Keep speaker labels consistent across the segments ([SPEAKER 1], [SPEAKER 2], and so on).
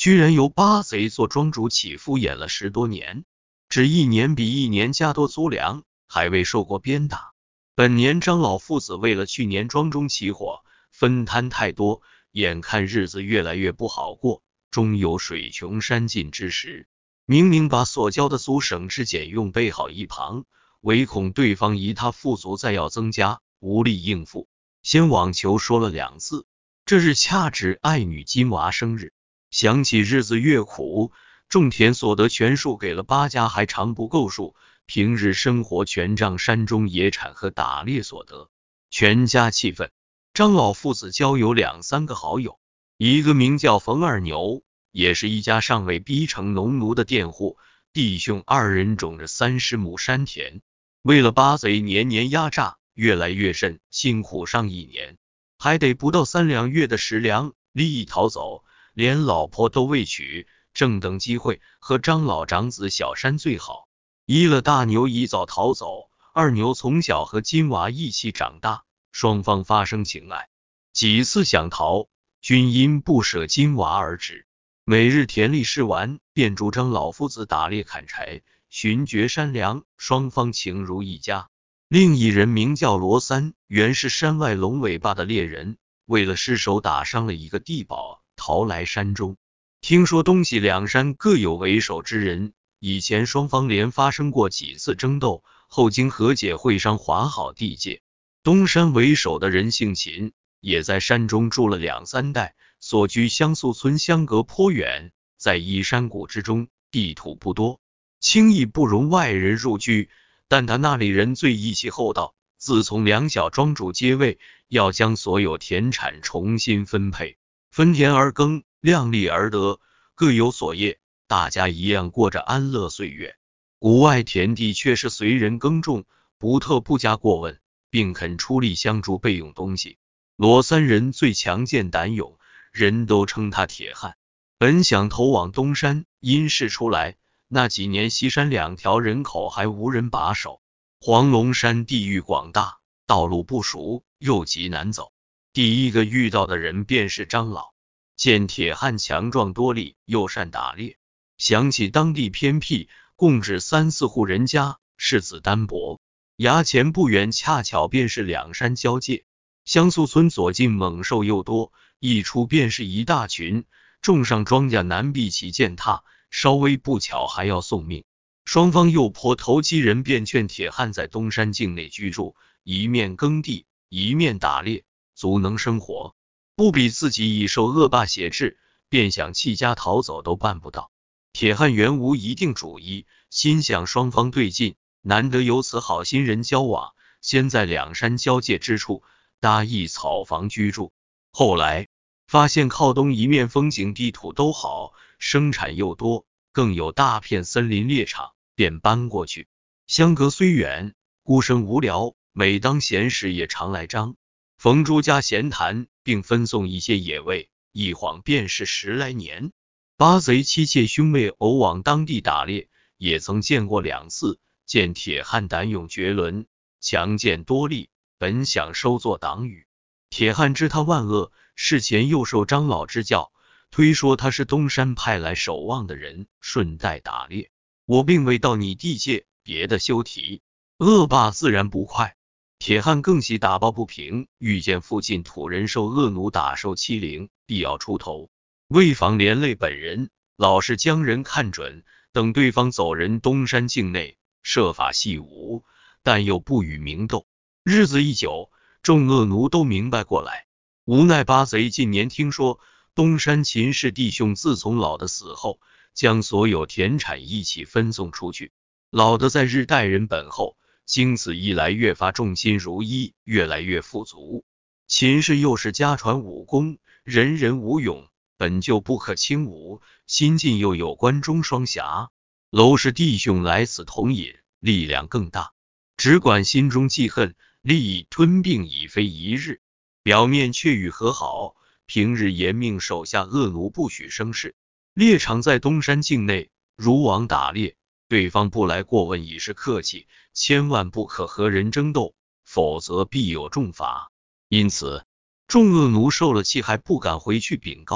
[SPEAKER 1] 居然由八贼做庄主起敷衍了10多年，只一年比一年加多租粮，还未受过鞭打。本年张老父子为了去年庄中起火，分摊太多，眼看日子越来越不好过，终有水穷山尽之时。明明把所交的租省吃俭用备好一旁，唯恐对方疑他富足再要增加，无力应付，先网求说了2次。这日恰值爱女金娃生日，想起日子越苦，种田所得全数给了八家还常不够数，平日生活全仗山中野产和打猎所得，全家气愤。张老父子交有2、3个好友，一个名叫冯二牛，也是一家尚未逼成农奴的佃户，弟兄2人种着30亩山田，为了八贼年年压榨，越来越甚，辛苦上1年，还得不到3两月的食粮，立意逃走，连老婆都未娶，正等机会和张老长子小山最好。一了大牛一早逃走，二牛从小和金娃一起长大，双方发生情爱，几次想逃，均因不舍金娃而止。每日田里试完，便主张老夫子打猎砍柴，寻掘山粮，双方情如一家。另一人名叫罗三，原是山外龙尾巴的猎人，为了失手打伤了一个地保，逃来山中。听说东西两山各有为首之人，以前双方连发生过几次争斗，后经和解会商划好地界。东山为首的人姓秦，也在山中住了2、3代，所居香素村相隔颇远，在一山谷之中，地土不多，轻易不容外人入居，但他那里人最义气厚道，自从2小庄主接位，要将所有田产重新分配，分田而耕，量力而得，各有所业，大家一样过着安乐岁月。谷外田地却是随人耕种，不特不加过问，并肯出力相助备用东西。罗三人最强健胆勇，人都称他铁汉。本想投往东山，因事出来，那几年西山2条人口还无人把守。黄龙山地域广大，道路不熟，又极难走。第一个遇到的人便是张老，见铁汉强壮多力，又善打猎，想起当地偏僻，共只3、4户人家，士子单薄。衙前不远恰巧便是2山交界，香素村左近猛兽又多，一出便是一大群，种上庄稼难避其践踏，稍微不巧还要送命。双方又颇投机，人便劝铁汉在东山境内居住，一面耕地，一面打猎，足能生活，不比自己已受恶霸挟制，便想弃家逃走都办不到。铁汉原无一定主意，心想双方对劲，难得有此好心人交往，先在2山交界之处搭一草房居住。后来发现靠东一面风景地土都好，生产又多，更有大片森林猎场，便搬过去。相隔虽远，孤身无聊，每当闲时也常来张冯朱家闲谈，并分送一些野味，一晃便是10来年。八贼妻妾兄妹偶往当地打猎，也曾见过2次，见铁汉胆勇绝伦，强健多力，本想收作党羽。铁汉知他万恶，事前又受张老之教，推说他是东山派来守望的人，顺带打猎。我并未到你地界，别的休提。恶霸自然不快。铁汉更喜打抱不平，遇见附近土人受恶奴打受欺凌，必要出头，为防连累本人，老是将人看准，等对方走人东山境内，设法戏武，但又不与明斗。日子一久，众恶奴都明白过来，无奈八贼近年听说东山秦氏弟兄自从老的死后，将所有田产一起分送出去，老的在日待人本厚，经此一来越发重心如一，越来越富足。秦氏又是家传武功，人人武勇，本就不可轻侮，新近又有关中双侠，娄氏弟兄来此同饮，力量更大，只管心中记恨，利益吞并已非一日，表面却与和好，平日严命手下恶奴不许生事。猎场在东山境内，如往打猎，对方不来过问已是客气，千万不可和人争斗，否则必有重罚。因此众恶奴受了气还不敢回去禀告，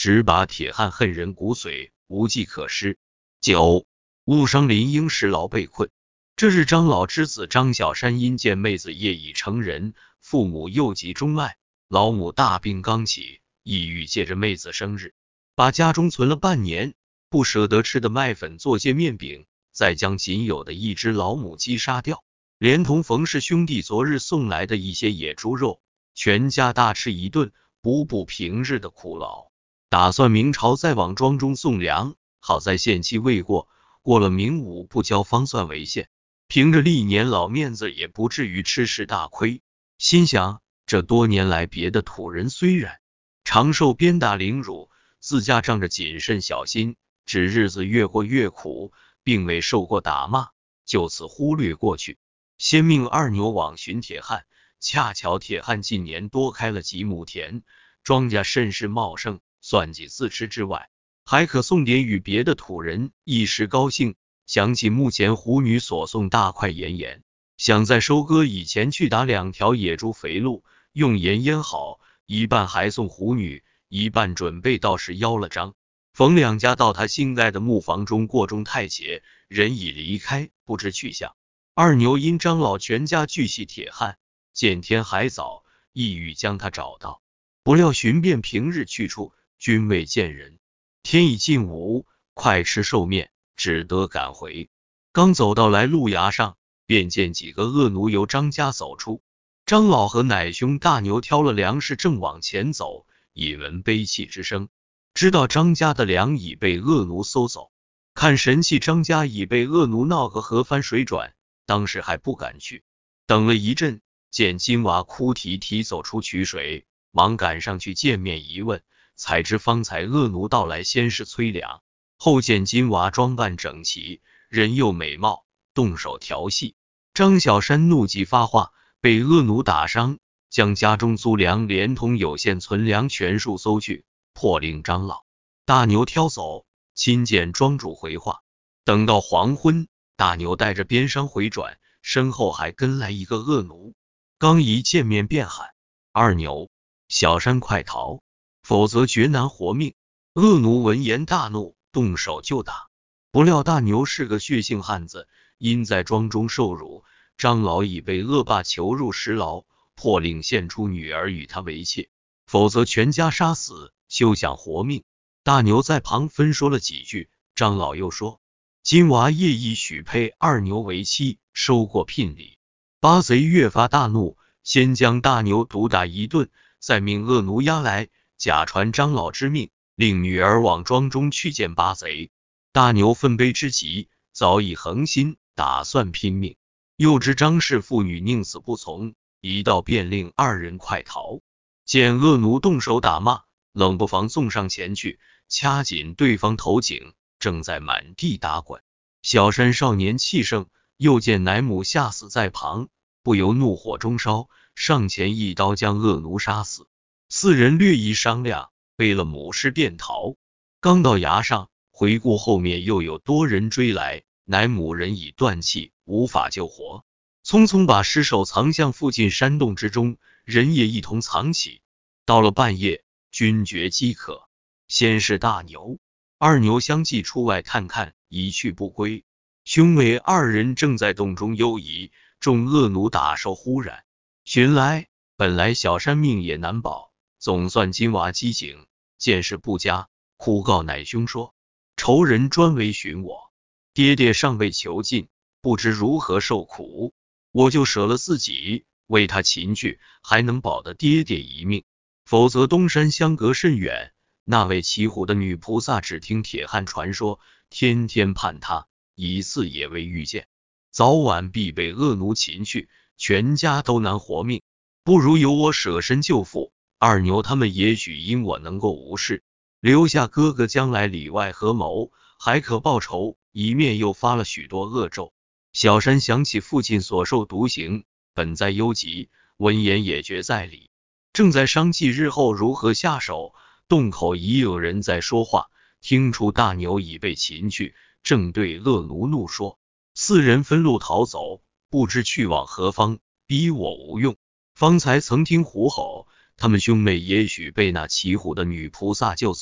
[SPEAKER 1] 只把铁汉恨人骨髓，无计可施。9. 误伤林婴时劳被困。这日张老之子张小山因见妹子业已成人，父母又疾中外，老母大病刚起，意欲借着妹子生日，把家中存了半年不舍得吃的麦粉做些面饼，再将仅有的一只老母鸡杀掉，连同冯氏兄弟昨日送来的一些野猪肉，全家大吃一顿，补补平日的苦劳。打算明朝再往庄中送粮，好在限期未过，过了明午不交方算为限。凭着历年老面子，也不至于吃食大亏。心想，这多年来别的土人虽然常受鞭打凌辱，自家仗着谨慎小心，只日子越过越苦，并未受过打骂，就此忽略过去。先命二牛往寻铁汉，恰巧铁汉近年多开了几亩田，庄稼甚是茂盛，算计自吃之外，还可送点与别的土人，一时高兴，想起目前胡女所送大块盐，想在收割以前去打2条野猪肥鹿，用盐腌好，一半还送胡女，一半准备到时邀了张冯两家到他新盖的木房中过中太节，人已离开，不知去向。二牛因张老全家俱系铁汉，见天还早，意欲将他找到，不料寻遍平日去处，均未见人。天已近午，快吃寿面，只得赶回。刚走到来路崖上，便见几个恶奴由张家走出。张老和奶兄大牛挑了粮食，正往前走，已闻悲泣之声，知道张家的粮已被恶奴搜走。看神气，张家已被恶奴闹个河翻水转，当时还不敢去。等了一阵，见金娃哭啼啼走出取水，忙赶上去见面一问，才知方才恶奴到来，先是催粮，后见金娃装扮整齐，人又美貌，动手调戏。张小山怒极发话，被恶奴打伤，将家中租粮连同有限存粮全数搜去，迫令张老大牛挑走，亲见庄主回话。等到黄昏，大牛带着鞭伤回转，身后还跟来一个恶奴，刚一见面便喊：二牛，小山快逃，否则绝难活命。恶奴闻言大怒，动手就打。不料大牛是个血性汉子，因在庄中受辱，张老已被恶霸囚入食牢，迫令献出女儿与他为妾，否则全家杀死，休想活命。大牛在旁分说了几句，张老又说：金娃夜意许配二牛为妻，收过聘礼。八贼越发大怒，先将大牛毒打一顿，再命恶奴押来，假传张老之命，令女儿往庄中去见八贼。大牛愤悲之极，早已横心，打算拼命。又知张氏妇女宁死不从，一道便令二人快逃。见恶奴动手打骂，冷不防送上前去，掐紧对方头颈，正在满地打滚。小山少年气盛，又见奶母吓死在旁，不由怒火中烧，上前一刀将恶奴杀死。四人略一商量，背了母尸便逃。刚到崖上，回顾后面又有多人追来，乃母人已断气，无法救活，匆匆把尸首藏向附近山洞之中，人也一同藏起。到了半夜，均觉饥渴，先是大牛、二牛相继出外探看，一去不归。兄妹二人正在洞中忧疑，众恶奴打手忽然寻来。本来小山命也难保，总算金娃机警，见势不佳，哭告奶兄说：仇人专为寻我，爹爹尚未囚禁，不知如何受苦，我就舍了自己，为他擒去，还能保得爹爹一命。否则东山相隔甚远，那位骑虎的女菩萨只听铁汉传说，天天盼他，一次也未遇见，早晚必被恶奴擒去，全家都难活命。不如由我舍身救父，二牛他们也许因我能够无事，留下哥哥将来里外合谋，还可报仇。一面又发了许多恶咒。小山想起父亲所受毒刑，本在忧急，闻言也觉在理，正在商计日后如何下手。洞口已有人在说话，听出大牛已被擒去，正对恶奴怒说：四人分路逃走，不知去往何方，逼我无用。方才曾听虎吼，他们兄妹也许被那骑虎的女菩萨救走，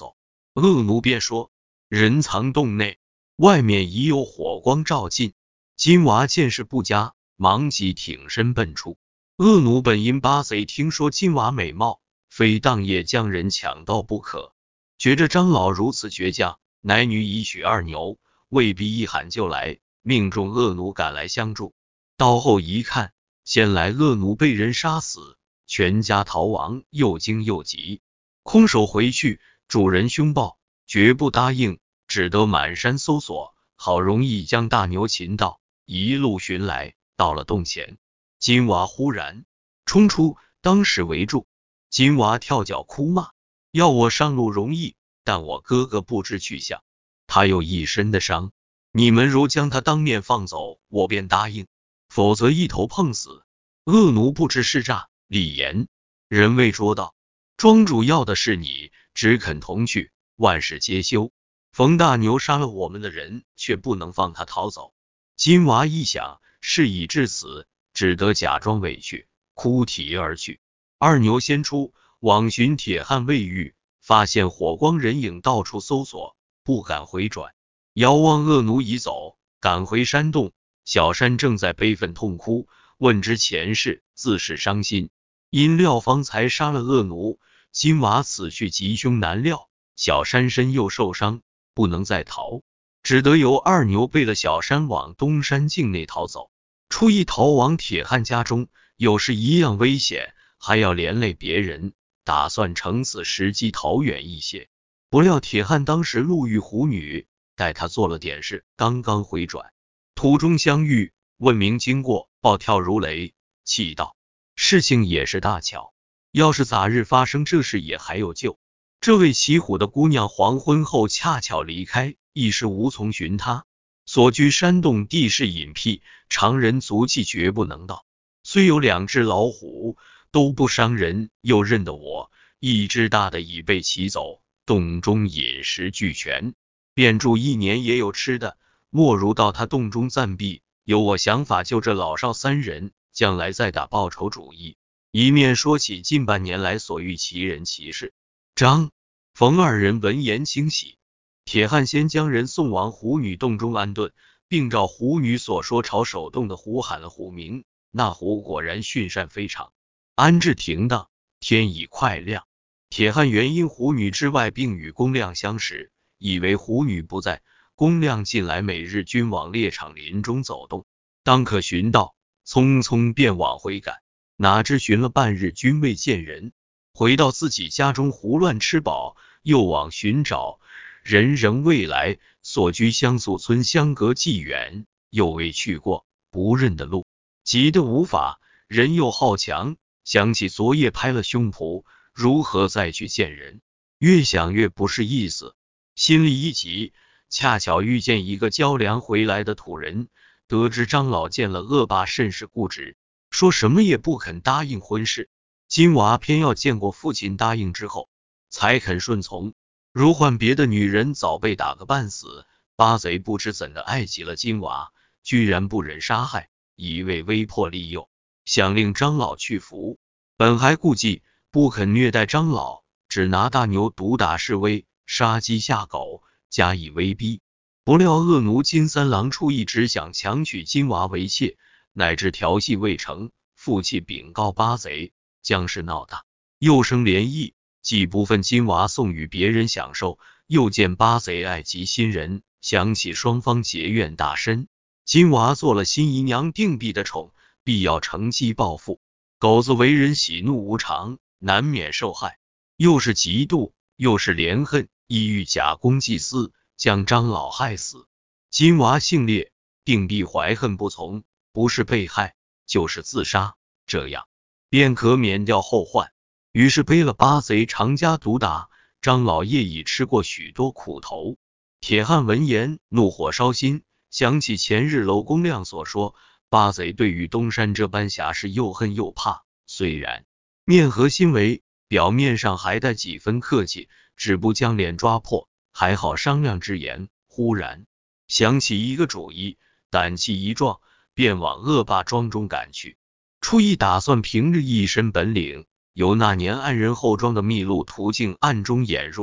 [SPEAKER 1] 恶奴便说：人藏洞内，外面已有火光照进。金娃见势不佳，忙即挺身奔出。恶奴本因八贼听说金娃美貌，非当夜将人抢到不可，觉着张老如此倔强，乃女已娶二牛，未必一喊就来，命中恶奴赶来相助。到后一看，先来恶奴被人杀死，全家逃亡，又惊又急，空手回去，主人凶暴，绝不答应，只得满山搜索，好容易将大牛擒到，一路寻来，到了洞前，金娃忽然冲出，当时围住。金娃跳脚哭骂：要我上路容易，但我哥哥不知去向，他有一身的伤，你们如将他当面放走，我便答应，否则一头碰死。恶奴不知是诈，厉言：人未捉到，庄主要的是你，只肯同去，万事皆休。冯大牛杀了我们的人，却不能放他逃走。金娃一想，事已至此，只得假装委屈，哭啼而去。二牛先出，往寻铁汉未遇，发现火光人影到处搜索，不敢回转。遥望恶奴已走，赶回山洞。小山正在悲愤痛哭，问之前事，自是伤心。因料方才杀了恶奴，金娃此去吉凶难料。小山身又受伤，不能再逃，只得由二牛背了小山往东山境内逃走。初一逃往铁汉家中，有时一样危险，还要连累别人，打算乘此时机逃远一些。不料铁汉当时路遇虎女，待他做了点事，刚刚回转，途中相遇，问明经过，暴跳如雷，气道：事情也是大巧，要是早日发生这事也还有救。这位骑虎的姑娘黄昏后恰巧离开，一时无从寻她。所居山洞地势隐僻，常人足迹绝不能到。虽有2只老虎，都不伤人，又认得我。一只大的已被骑走，洞中饮食俱全，便住1年也有吃的。莫如到他洞中暂避，有我想法救这老少3人，将来再打报仇主意。一面说起近半年来所遇奇人奇事。张、冯2人闻言惊喜。铁汉先将人送往虎女洞中安顿，并照虎女所说朝守洞的虎喊了虎名。那虎果然驯善非常，安置停当，天已快亮。铁汉原因虎女之外并与公亮相识，以为虎女不在，公亮近来每日均往猎场林中走动，当可寻到，匆匆便往回赶。哪知寻了半日均未见人，回到自己家中胡乱吃饱，又往寻找，人仍未来。所居香素村相隔既远，又未去过，不认得路，急得无法。人又好强，想起昨夜拍了胸脯，如何再去见人？越想越不是意思，心里一急，恰巧遇见一个交粮回来的土人，得知张老见了恶霸甚是固执，说什么也不肯答应婚事。金娃偏要见过父亲答应之后，才肯顺从。如换别的女人，早被打个半死。八贼不知怎的爱极了金娃，居然不忍杀害，一味威迫利诱，想令张老去服。本还顾忌，不肯虐待张老，只拿大牛毒打示威，杀鸡下狗，加以威逼。不料恶奴金三郎初一直想强娶金娃为妾，乃至调戏未成，负气禀告八贼，将事闹大，又生涟漪。既不分金娃送与别人享受，又见八贼爱及新人，想起双方结怨大深，金娃做了新姨娘定婢的宠，必要乘机报复。狗子为人喜怒无常，难免受害，又是嫉妒，又是怜恨，意欲假公济私，将张老害死。金娃性烈，定必怀恨不从，不是被害，就是自杀，这样便可免掉后患。于是背了八贼常家毒打，张老爷已吃过许多苦头。铁汉闻言怒火烧心，想起前日娄公亮所说，八贼对于东山这般侠士又恨又怕，虽然面和心为，表面上还带几分客气，只不将脸抓破，还好商量之言。忽然想起一个主意，胆气一壮，便往恶霸庄中赶去。初一打算平日一身本领，由那年暗人后庄的秘路途径暗中掩入，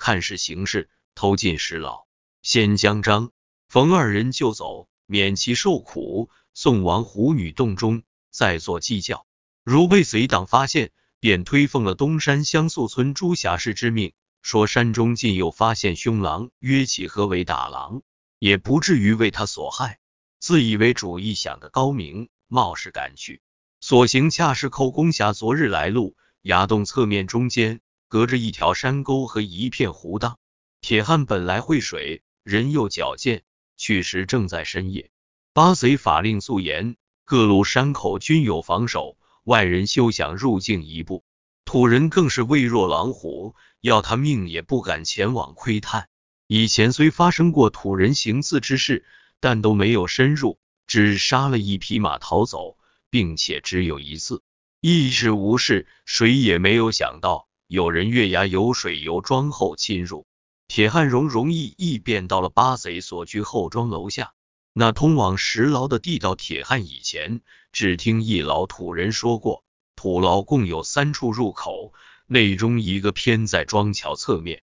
[SPEAKER 1] 看是形势，投进石牢，先将张、冯二人救走，免其受苦，送往虎女洞中，再做计较。如被随党发现，便推奉了东山香宿村朱侠士之命，说山中近有发现凶狼，约其何为打狼，也不至于为他所害。自以为主意想得高明，冒失赶去，所行恰是寇公侠昨日来路。崖洞侧面中间隔着一条山沟和一片湖荡。铁汉本来会水，人又矫健，去时正在深夜。八贼法令肃严，各路山口均有防守，外人休想入境一步。土人更是畏若狼虎，要他命也不敢前往窥探。以前虽发生过土人行刺之事，但都没有深入，只杀了一匹马逃走，并且只有一次，一直无事。谁也没有想到有人月牙有水油庄后侵入。铁汉容易便到了八贼所居后庄楼下，那通往石牢的地道。铁汉以前只听一老土人说过，土牢共有3处入口，内中一个偏在庄桥侧面，